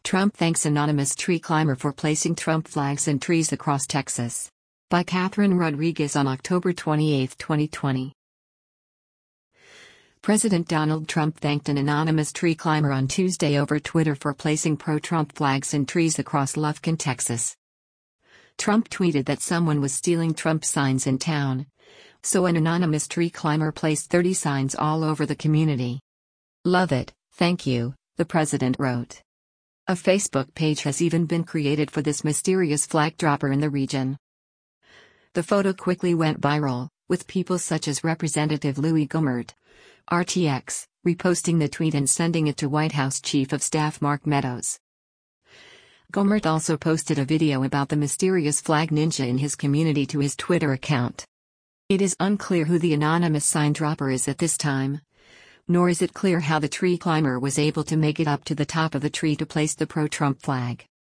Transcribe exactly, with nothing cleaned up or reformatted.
Trump thanks anonymous tree climber for placing Trump flags in trees across Texas. By Catherine Rodriguez on October twenty-eighth, twenty twenty. President Donald Trump thanked an anonymous tree climber on Tuesday over Twitter for placing pro-Trump flags in trees across Lufkin, Texas. Trump tweeted that someone was stealing Trump signs in town, so an anonymous tree climber placed thirty signs all over the community. "Love it, thank you," the president wrote. A Facebook page has even been created for this mysterious flag dropper in the region. The photo quickly went viral, with people such as Representative Louis Gohmert, R T X, reposting the tweet and sending it to White House Chief of Staff Mark Meadows. Gohmert also posted a video about the mysterious flag ninja in his community to his Twitter account. It is unclear who the anonymous sign dropper is at this time, nor is it clear how the tree climber was able to make it up to the top of the tree to place the pro-Trump flag.